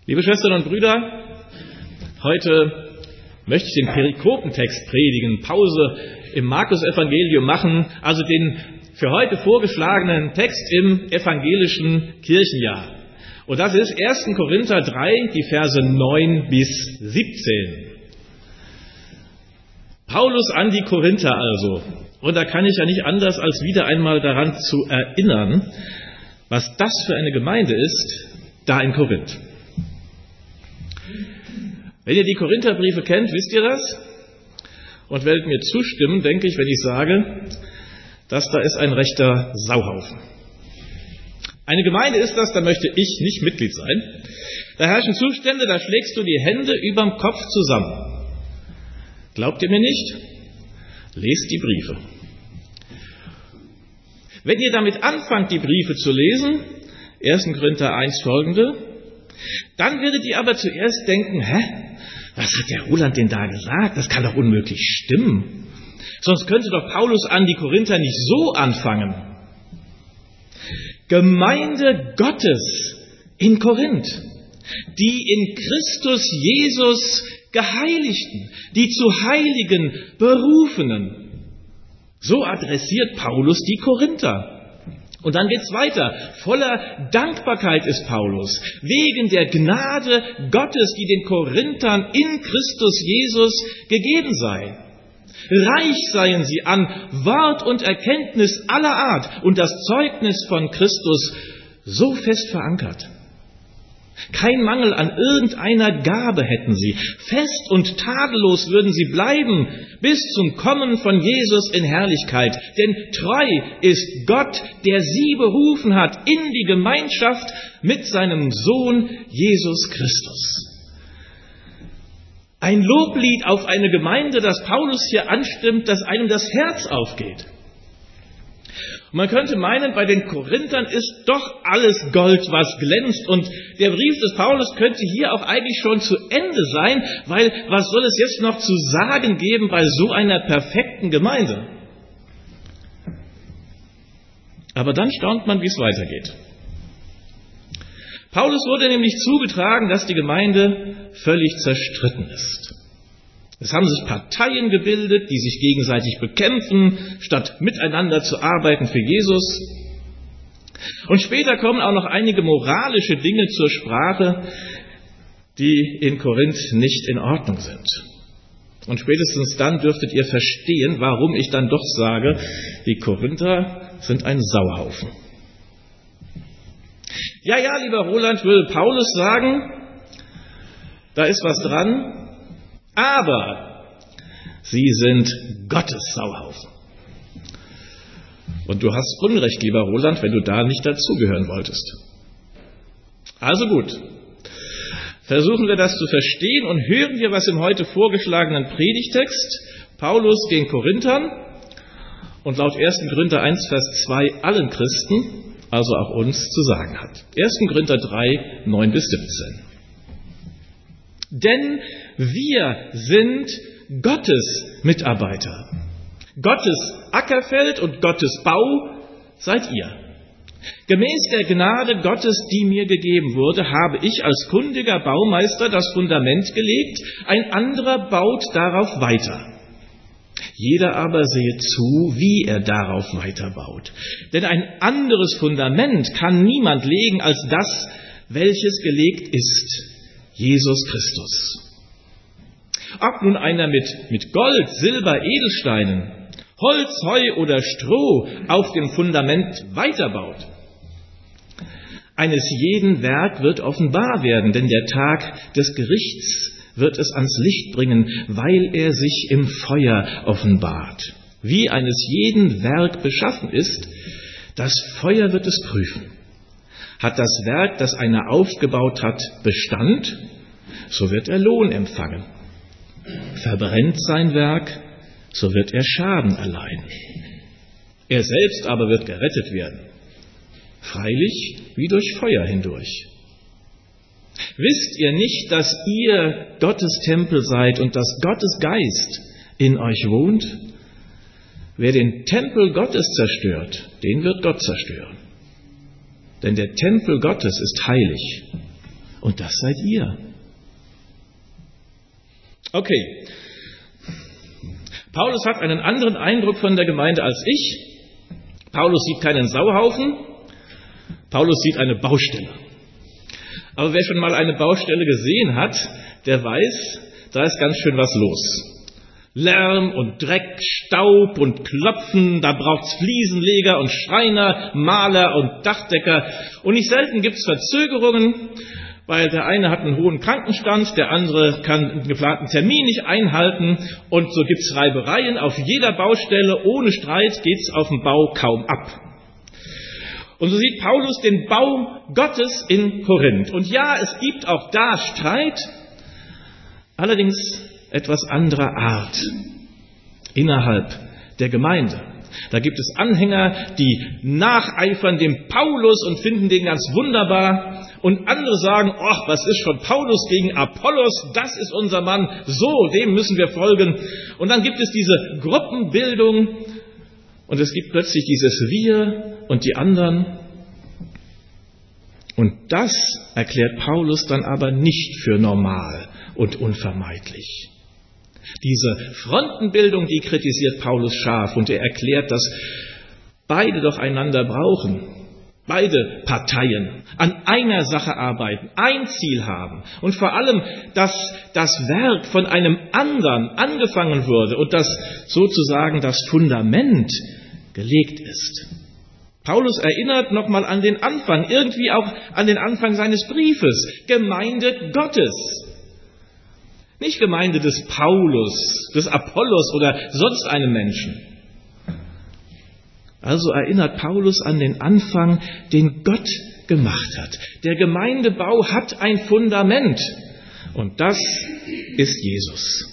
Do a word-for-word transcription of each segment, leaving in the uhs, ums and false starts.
Liebe Schwestern und Brüder, heute möchte ich den Perikopentext predigen, Pause im Markus-Evangelium machen, also den für heute vorgeschlagenen Text im evangelischen Kirchenjahr. Und das ist erster Korinther drei, die Verse neun bis siebzehn. Paulus an die Korinther also. Und da kann ich ja nicht anders, als wieder einmal daran zu erinnern, was das für eine Gemeinde ist, da in Korinth. Wenn ihr die Korintherbriefe kennt, wisst ihr das? Und werdet mir zustimmen, denke ich, wenn ich sage, dass da ist ein rechter Sauhaufen. Eine Gemeinde ist das, da möchte ich nicht Mitglied sein. Da herrschen Zustände, da schlägst du die Hände überm Kopf zusammen. Glaubt ihr mir nicht? Lest die Briefe. Wenn ihr damit anfangt, die Briefe zu lesen, erster Korinther eins folgende, dann werdet ihr aber zuerst denken, hä? Was hat der Roland denn da gesagt? Das kann doch unmöglich stimmen. Sonst könnte doch Paulus an die Korinther nicht so anfangen. Gemeinde Gottes in Korinth, die in Christus Jesus Geheiligten, die zu Heiligen Berufenen. So adressiert Paulus die Korinther. Und dann geht's weiter. Voller Dankbarkeit ist Paulus, wegen der Gnade Gottes, die den Korinthern in Christus Jesus gegeben sei. Reich seien sie an Wort und Erkenntnis aller Art und das Zeugnis von Christus so fest verankert. Kein Mangel an irgendeiner Gabe hätten sie. Fest und tadellos würden sie bleiben bis zum Kommen von Jesus in Herrlichkeit. Denn treu ist Gott, der sie berufen hat in die Gemeinschaft mit seinem Sohn Jesus Christus. Ein Loblied auf eine Gemeinde, das Paulus hier anstimmt, dass einem das Herz aufgeht. Und man könnte meinen, bei den Korinthern ist doch alles Gold, was glänzt. Und der Brief des Paulus könnte hier auch eigentlich schon zu Ende sein, weil was soll es jetzt noch zu sagen geben bei so einer perfekten Gemeinde? Aber dann staunt man, wie es weitergeht. Paulus wurde nämlich zugetragen, dass die Gemeinde völlig zerstritten ist. Es haben sich Parteien gebildet, die sich gegenseitig bekämpfen, statt miteinander zu arbeiten für Jesus. Und später kommen auch noch einige moralische Dinge zur Sprache, die in Korinth nicht in Ordnung sind. Und spätestens dann dürftet ihr verstehen, warum ich dann doch sage, die Korinther sind ein Sauhaufen. Ja, ja, lieber Roland, würde Paulus sagen, da ist was dran, aber sie sind Gottes Sauhaufen. Und du hast Unrecht, lieber Roland, wenn du da nicht dazugehören wolltest. Also gut, versuchen wir das zu verstehen und hören wir, was im heute vorgeschlagenen Predigtext Paulus den Korinthern und laut erster Korinther eins, Vers zwei allen Christen, also auch uns, zu sagen hat. erster Korinther drei, neun bis siebzehn. Denn wir sind Gottes Mitarbeiter. Gottes Ackerfeld und Gottes Bau seid ihr. Gemäß der Gnade Gottes, die mir gegeben wurde, habe ich als kundiger Baumeister das Fundament gelegt, ein anderer baut darauf weiter. Jeder aber sehe zu, wie er darauf weiterbaut. Denn ein anderes Fundament kann niemand legen als das, welches gelegt ist, Jesus Christus. Ob nun einer mit, mit Gold, Silber, Edelsteinen, Holz, Heu oder Stroh auf dem Fundament weiterbaut. Eines jeden Werk wird offenbar werden, denn der Tag des Gerichts wird es ans Licht bringen, weil er sich im Feuer offenbart. Wie eines jeden Werk beschaffen ist, das Feuer wird es prüfen. Hat das Werk, das einer aufgebaut hat, Bestand, so wird er Lohn empfangen. Verbrennt sein Werk, so wird er Schaden erleiden. Er selbst aber wird gerettet werden, freilich wie durch Feuer hindurch. Wisst ihr nicht, dass ihr Gottes Tempel seid und dass Gottes Geist in euch wohnt? Wer den Tempel Gottes zerstört, den wird Gott zerstören. Denn der Tempel Gottes ist heilig und das seid ihr. Okay. Paulus hat einen anderen Eindruck von der Gemeinde als ich. Paulus sieht keinen Sauhaufen. Paulus sieht eine Baustelle. Aber wer schon mal eine Baustelle gesehen hat, der weiß, da ist ganz schön was los. Lärm und Dreck, Staub und Klopfen, da braucht's Fliesenleger und Schreiner, Maler und Dachdecker. Und nicht selten gibt's Verzögerungen, weil der eine hat einen hohen Krankenstand, der andere kann einen geplanten Termin nicht einhalten und so gibt's Reibereien auf jeder Baustelle. Ohne Streit geht's auf dem Bau kaum ab. Und so sieht Paulus den Bau Gottes in Korinth. Und ja, es gibt auch da Streit, allerdings etwas anderer Art innerhalb der Gemeinde. Da gibt es Anhänger, die nacheifern dem Paulus und finden den ganz wunderbar. Und andere sagen, ach, was ist von Paulus gegen Apollos? Das ist unser Mann. So, dem müssen wir folgen. Und dann gibt es diese Gruppenbildung und es gibt plötzlich dieses Wir und die anderen. Und das erklärt Paulus dann aber nicht für normal und unvermeidlich. Diese Frontenbildung, die kritisiert Paulus scharf und er erklärt, dass beide doch einander brauchen. Beide Parteien an einer Sache arbeiten, ein Ziel haben und vor allem, dass das Werk von einem anderen angefangen wurde und dass sozusagen das Fundament gelegt ist. Paulus erinnert nochmal an den Anfang, irgendwie auch an den Anfang seines Briefes. Gemeinde Gottes. Nicht Gemeinde des Paulus, des Apollos oder sonst einem Menschen. Also erinnert Paulus an den Anfang, den Gott gemacht hat. Der Gemeindebau hat ein Fundament und das ist Jesus.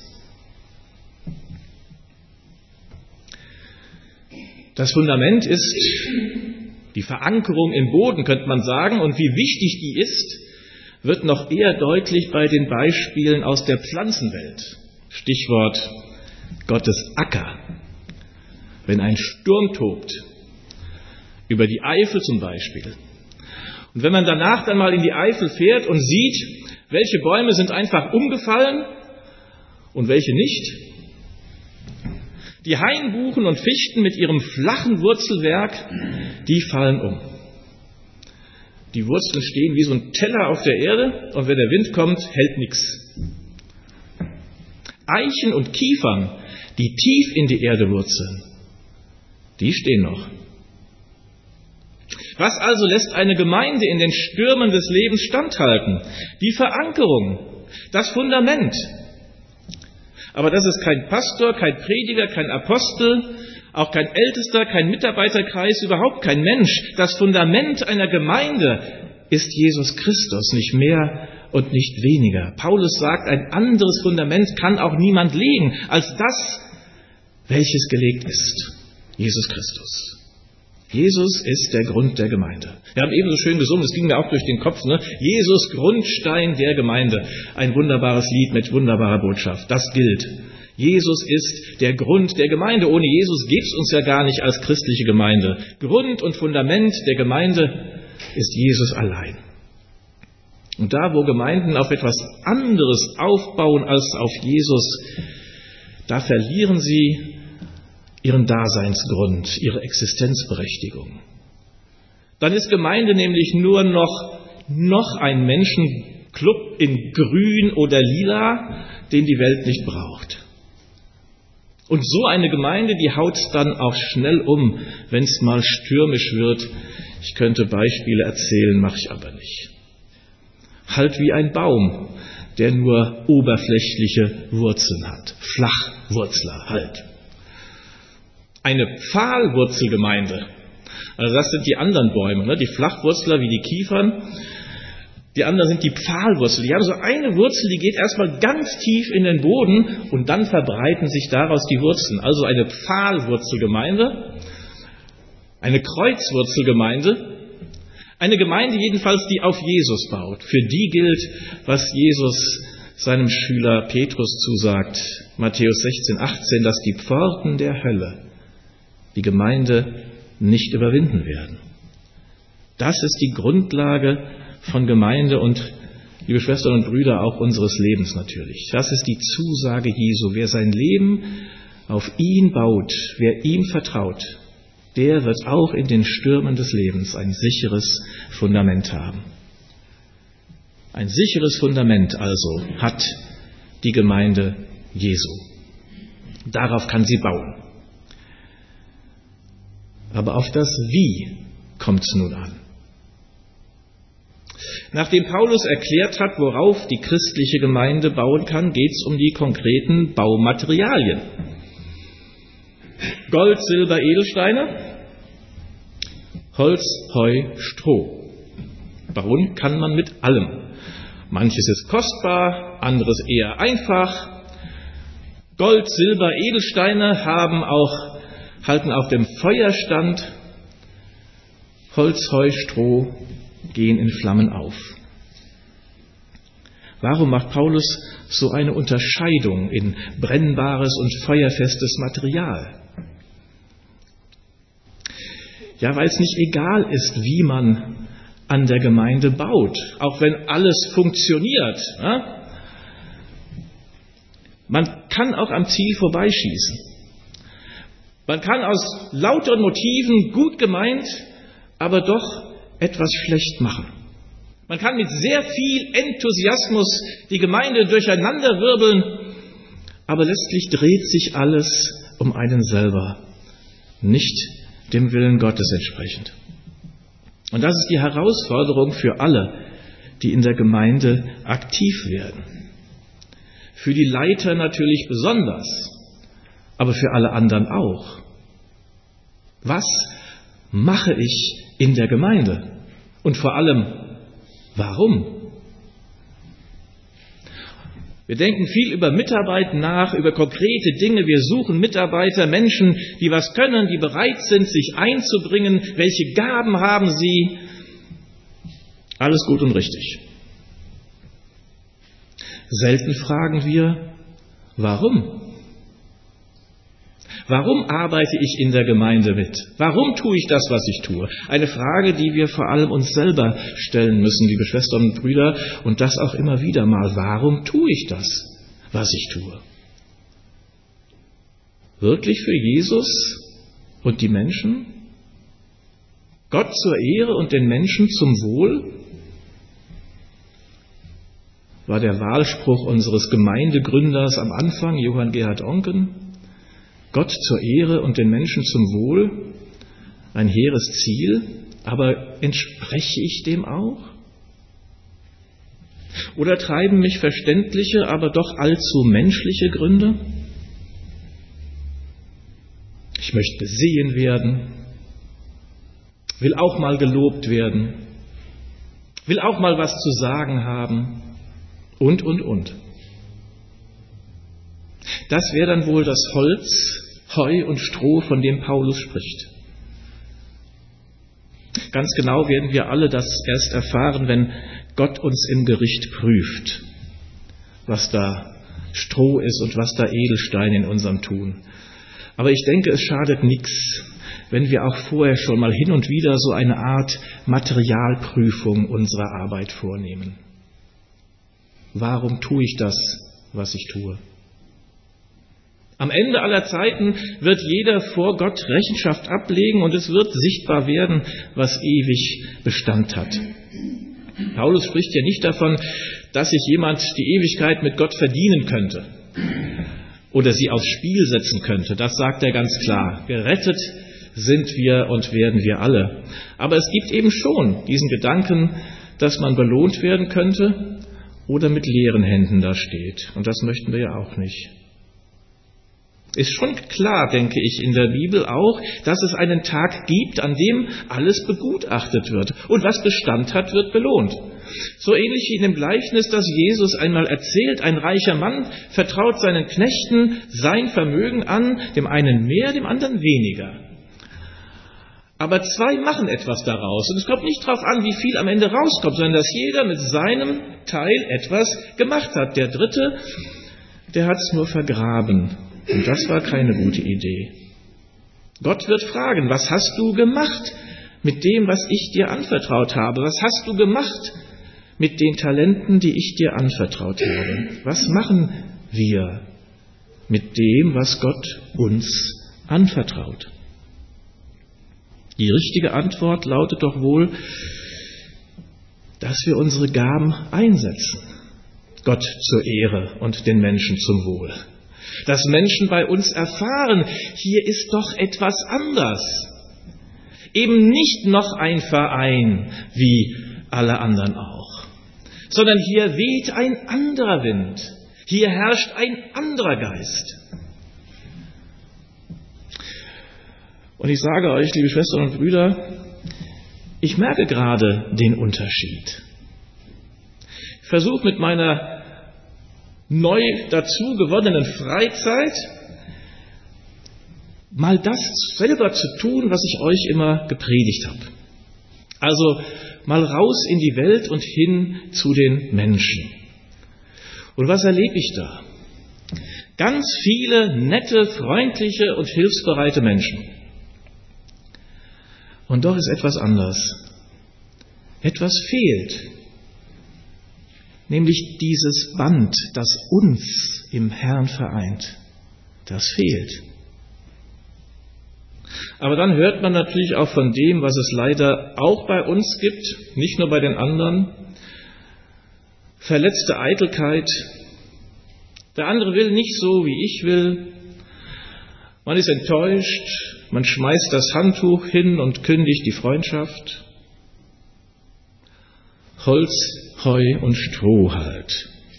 Das Fundament ist die Verankerung im Boden, könnte man sagen, und wie wichtig die ist, wird noch eher deutlich bei den Beispielen aus der Pflanzenwelt. Stichwort Gottes Acker. Wenn ein Sturm tobt, über die Eifel zum Beispiel. Und wenn man danach dann mal in die Eifel fährt und sieht, welche Bäume sind einfach umgefallen und welche nicht. Die Hainbuchen und Fichten mit ihrem flachen Wurzelwerk, die fallen um. Die Wurzeln stehen wie so ein Teller auf der Erde und wenn der Wind kommt, hält nichts. Eichen und Kiefern, die tief in die Erde wurzeln, die stehen noch. Was also lässt eine Gemeinde in den Stürmen des Lebens standhalten? Die Verankerung, das Fundament. Aber das ist kein Pastor, kein Prediger, kein Apostel, auch kein Ältester, kein Mitarbeiterkreis, überhaupt kein Mensch. Das Fundament einer Gemeinde ist Jesus Christus, nicht mehr und nicht weniger. Paulus sagt, ein anderes Fundament kann auch niemand legen als das, welches gelegt ist. Jesus Christus. Jesus ist der Grund der Gemeinde. Wir haben eben so schön gesungen, es ging mir auch durch den Kopf, ne? Jesus, Grundstein der Gemeinde. Ein wunderbares Lied mit wunderbarer Botschaft. Das gilt. Jesus ist der Grund der Gemeinde. Ohne Jesus gäbe es uns ja gar nicht als christliche Gemeinde. Grund und Fundament der Gemeinde ist Jesus allein. Und da, wo Gemeinden auf etwas anderes aufbauen als auf Jesus, da verlieren sie ihren Daseinsgrund, ihre Existenzberechtigung. Dann ist Gemeinde nämlich nur noch, noch ein Menschenclub in Grün oder Lila, den die Welt nicht braucht. Und so eine Gemeinde, die haut dann auch schnell um, wenn es mal stürmisch wird. Ich könnte Beispiele erzählen, mache ich aber nicht. Halt wie ein Baum, der nur oberflächliche Wurzeln hat. Flachwurzler halt. Eine Pfahlwurzelgemeinde, also das sind die anderen Bäume, ne? Die Flachwurzler wie die Kiefern, die anderen sind die Pfahlwurzel. Die haben so eine Wurzel, die geht erstmal ganz tief in den Boden und dann verbreiten sich daraus die Wurzeln. Also eine Pfahlwurzelgemeinde, eine Kreuzwurzelgemeinde, eine Gemeinde jedenfalls, die auf Jesus baut. Für die gilt, was Jesus seinem Schüler Petrus zusagt, Matthäus sechzehn, achtzehn, dass die Pforten der Hölle die Gemeinde nicht überwinden werden. Das ist die Grundlage von Gemeinde und liebe Schwestern und Brüder, auch unseres Lebens natürlich. Das ist die Zusage Jesu. Wer sein Leben auf ihn baut, wer ihm vertraut, der wird auch in den Stürmen des Lebens ein sicheres Fundament haben. Ein sicheres Fundament also hat die Gemeinde Jesu. Darauf kann sie bauen. Aber auf das Wie kommt es nun an. Nachdem Paulus erklärt hat, worauf die christliche Gemeinde bauen kann, geht es um die konkreten Baumaterialien. Gold, Silber, Edelsteine, Holz, Heu, Stroh. Bauen kann man mit allem. Manches ist kostbar, anderes eher einfach. Gold, Silber, Edelsteine haben auch, halten auf dem Feuer stand. Holz, Heu, Stroh gehen in Flammen auf. Warum macht Paulus so eine Unterscheidung in brennbares und feuerfestes Material? Ja, weil es nicht egal ist, wie man an der Gemeinde baut, auch wenn alles funktioniert. Ja? Man kann auch am Ziel vorbeischießen. Man kann aus lauteren Motiven gut gemeint, aber doch etwas schlecht machen. Man kann mit sehr viel Enthusiasmus die Gemeinde durcheinanderwirbeln, aber letztlich dreht sich alles um einen selber, nicht dem Willen Gottes entsprechend. Und das ist die Herausforderung für alle, die in der Gemeinde aktiv werden. Für die Leiter natürlich besonders, aber für alle anderen auch. Was mache ich in der Gemeinde? Und vor allem, warum? Wir denken viel über Mitarbeit nach, über konkrete Dinge. Wir suchen Mitarbeiter, Menschen, die was können, die bereit sind, sich einzubringen. Welche Gaben haben sie? Alles gut und richtig. Selten fragen wir, warum? Warum arbeite ich in der Gemeinde mit? Warum tue ich das, was ich tue? Eine Frage, die wir vor allem uns selber stellen müssen, liebe Schwestern und Brüder, und das auch immer wieder mal. Warum tue ich das, was ich tue? Wirklich für Jesus und die Menschen? Gott zur Ehre und den Menschen zum Wohl? War der Wahlspruch unseres Gemeindegründers am Anfang, Johann Gerhard Oncken. Gott zur Ehre und den Menschen zum Wohl, ein hehres Ziel, aber entspreche ich dem auch? Oder treiben mich verständliche, aber doch allzu menschliche Gründe? Ich möchte gesehen werden, will auch mal gelobt werden, will auch mal was zu sagen haben und, und, und. Das wäre dann wohl das Holz, Heu und Stroh, von dem Paulus spricht. Ganz genau werden wir alle das erst erfahren, wenn Gott uns im Gericht prüft, was da Stroh ist und was da Edelstein in unserem Tun. Aber ich denke, es schadet nichts, wenn wir auch vorher schon mal hin und wieder so eine Art Materialprüfung unserer Arbeit vornehmen. Warum tue ich das, was ich tue? Am Ende aller Zeiten wird jeder vor Gott Rechenschaft ablegen und es wird sichtbar werden, was ewig Bestand hat. Paulus spricht ja nicht davon, dass sich jemand die Ewigkeit mit Gott verdienen könnte oder sie aufs Spiel setzen könnte. Das sagt er ganz klar. Gerettet sind wir und werden wir alle. Aber es gibt eben schon diesen Gedanken, dass man belohnt werden könnte oder mit leeren Händen da steht. Und das möchten wir ja auch nicht. Ist schon klar, denke ich, in der Bibel auch, dass es einen Tag gibt, an dem alles begutachtet wird. Und was Bestand hat, wird belohnt. So ähnlich wie in dem Gleichnis, das Jesus einmal erzählt. Ein reicher Mann vertraut seinen Knechten sein Vermögen an, dem einen mehr, dem anderen weniger. Aber zwei machen etwas daraus. Und es kommt nicht darauf an, wie viel am Ende rauskommt, sondern dass jeder mit seinem Teil etwas gemacht hat. Der Dritte, der hat es nur vergraben. Und das war keine gute Idee. Gott wird fragen, was hast du gemacht mit dem, was ich dir anvertraut habe? Was hast du gemacht mit den Talenten, die ich dir anvertraut habe? Was machen wir mit dem, was Gott uns anvertraut? Die richtige Antwort lautet doch wohl, dass wir unsere Gaben einsetzen, Gott zur Ehre und den Menschen zum Wohl. Dass Menschen bei uns erfahren, hier ist doch etwas anders. Eben nicht noch ein Verein wie alle anderen auch, sondern hier weht ein anderer Wind, hier herrscht ein anderer Geist. Und ich sage euch, liebe Schwestern und Brüder, ich merke gerade den Unterschied. Ich versuche mit meiner neu dazu gewonnenen Freizeit mal das selber zu tun, was ich euch immer gepredigt habe. Also mal raus in die Welt und hin zu den Menschen. Und was erlebe ich da? Ganz viele nette, freundliche und hilfsbereite Menschen. Und doch ist etwas anders. Etwas fehlt. Nämlich dieses Band, das uns im Herrn vereint. Das fehlt. Aber dann hört man natürlich auch von dem, was es leider auch bei uns gibt, nicht nur bei den anderen. Verletzte Eitelkeit. Der andere will nicht so, wie ich will. Man ist enttäuscht. Man schmeißt das Handtuch hin und kündigt die Freundschaft. Holz, Heu und Stroh halt.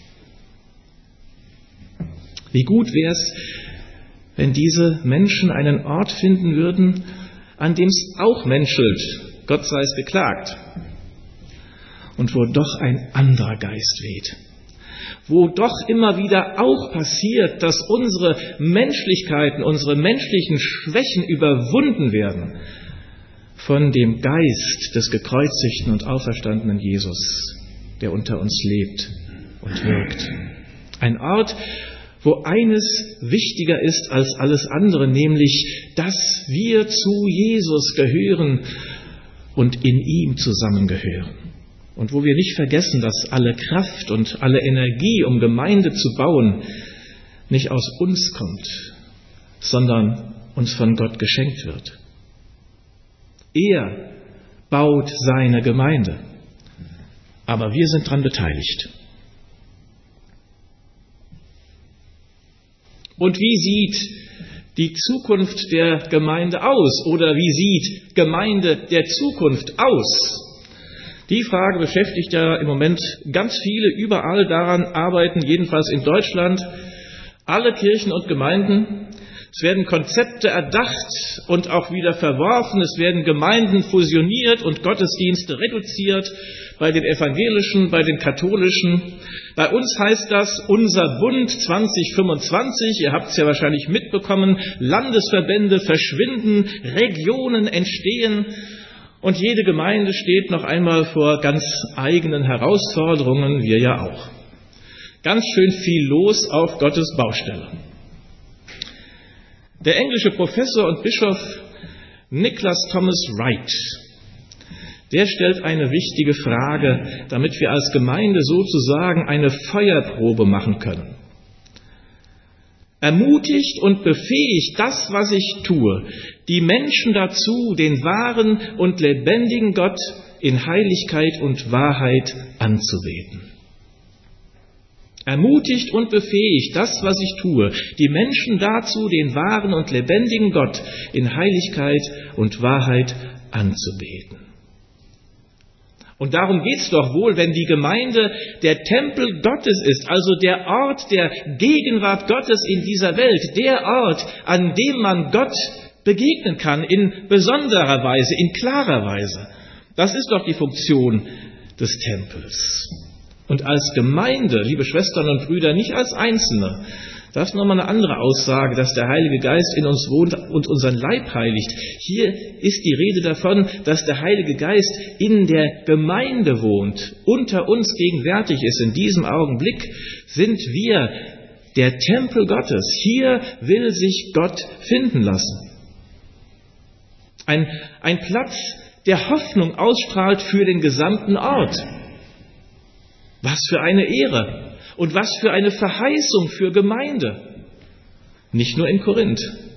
Wie gut wär's, wenn diese Menschen einen Ort finden würden, an dem es auch menschelt, Gott sei es geklagt, und wo doch ein anderer Geist weht. Wo doch immer wieder auch passiert, dass unsere Menschlichkeiten, unsere menschlichen Schwächen überwunden werden von dem Geist des gekreuzigten und auferstandenen Jesus, der unter uns lebt und wirkt. Ein Ort, wo eines wichtiger ist als alles andere, nämlich, dass wir zu Jesus gehören und in ihm zusammengehören. Und wo wir nicht vergessen, dass alle Kraft und alle Energie, um Gemeinde zu bauen, nicht aus uns kommt, sondern uns von Gott geschenkt wird. Er baut seine Gemeinde, aber wir sind daran beteiligt. Und wie sieht die Zukunft der Gemeinde aus? Oder wie sieht Gemeinde der Zukunft aus? Die Frage beschäftigt ja im Moment ganz viele, überall daran arbeiten, jedenfalls in Deutschland, alle Kirchen und Gemeinden. Es werden Konzepte erdacht und auch wieder verworfen. Es werden Gemeinden fusioniert und Gottesdienste reduziert bei den Evangelischen, bei den Katholischen. Bei uns heißt das unser Bund zwanzig fünfundzwanzig. Ihr habt es ja wahrscheinlich mitbekommen. Landesverbände verschwinden, Regionen entstehen. Und jede Gemeinde steht noch einmal vor ganz eigenen Herausforderungen, wir ja auch. Ganz schön viel los auf Gottes Baustelle. Der englische Professor und Bischof Nicholas Thomas Wright, der stellt eine wichtige Frage, damit wir als Gemeinde sozusagen eine Feuerprobe machen können. Ermutigt und befähigt das, was ich tue, die Menschen dazu, den wahren und lebendigen Gott in Heiligkeit und Wahrheit anzubeten. Ermutigt und befähigt das, was ich tue, die Menschen dazu, den wahren und lebendigen Gott in Heiligkeit und Wahrheit anzubeten. Und darum geht's doch wohl, wenn die Gemeinde der Tempel Gottes ist, also der Ort der Gegenwart Gottes in dieser Welt, der Ort, an dem man Gott begegnen kann, in besonderer Weise, in klarer Weise. Das ist doch die Funktion des Tempels. Und als Gemeinde, liebe Schwestern und Brüder, nicht als Einzelne. Das ist nochmal eine andere Aussage, dass der Heilige Geist in uns wohnt und unseren Leib heiligt. Hier ist die Rede davon, dass der Heilige Geist in der Gemeinde wohnt, unter uns gegenwärtig ist. In diesem Augenblick sind wir der Tempel Gottes. Hier will sich Gott finden lassen. Ein, ein Platz, der Hoffnung ausstrahlt für den gesamten Ort. Was für eine Ehre und was für eine Verheißung für Gemeinde. Nicht nur in Korinth.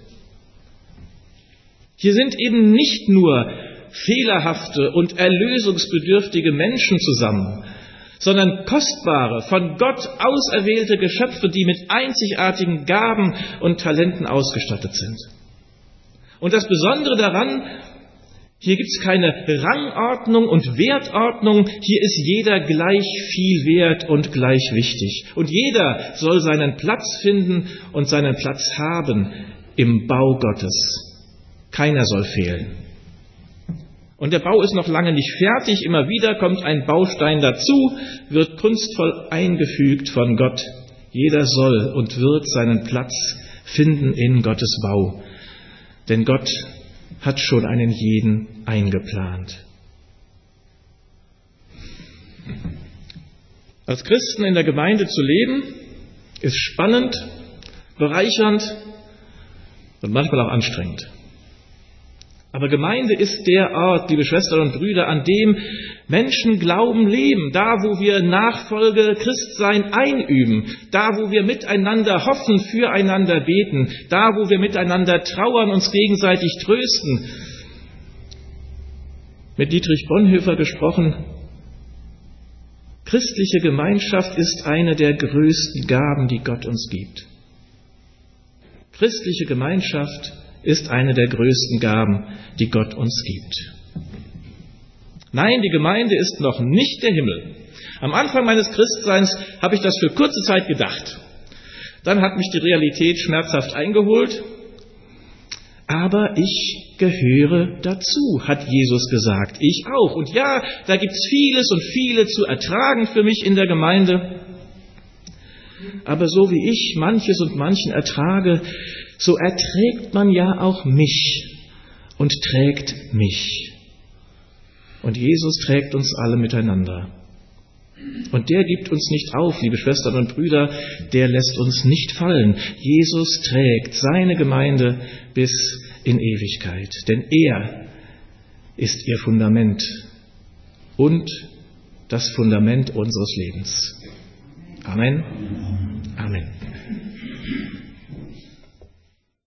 Hier sind eben nicht nur fehlerhafte und erlösungsbedürftige Menschen zusammen, sondern kostbare, von Gott auserwählte Geschöpfe, die mit einzigartigen Gaben und Talenten ausgestattet sind. Und das Besondere daran, hier gibt es keine Rangordnung und Wertordnung, hier ist jeder gleich viel wert und gleich wichtig. Und jeder soll seinen Platz finden und seinen Platz haben im Bau Gottes. Keiner soll fehlen. Und der Bau ist noch lange nicht fertig, immer wieder kommt ein Baustein dazu, wird kunstvoll eingefügt von Gott. Jeder soll und wird seinen Platz finden in Gottes Bau. Denn Gott hat schon einen jeden eingeplant. Als Christen in der Gemeinde zu leben, ist spannend, bereichernd und manchmal auch anstrengend. Aber Gemeinde ist der Ort, liebe Schwestern und Brüder, an dem Menschen Glauben leben, da wo wir Nachfolge Christsein einüben, da wo wir miteinander hoffen, füreinander beten, da wo wir miteinander trauern, uns gegenseitig trösten. Mit Dietrich Bonhoeffer gesprochen, christliche Gemeinschaft ist eine der größten Gaben, die Gott uns gibt. Christliche Gemeinschaft ist eine der größten Gaben, die Gott uns gibt. Nein, die Gemeinde ist noch nicht der Himmel. Am Anfang meines Christseins habe ich das für kurze Zeit gedacht. Dann hat mich die Realität schmerzhaft eingeholt. Aber ich gehöre dazu, hat Jesus gesagt. Ich auch. Und ja, da gibt es vieles und viele zu ertragen für mich in der Gemeinde. Aber so wie ich manches und manchen ertrage, so erträgt man ja auch mich und trägt mich. Und Jesus trägt uns alle miteinander. Und der gibt uns nicht auf, liebe Schwestern und Brüder, der lässt uns nicht fallen. Jesus trägt seine Gemeinde bis in Ewigkeit, denn er ist ihr Fundament und das Fundament unseres Lebens. Amen. Amen.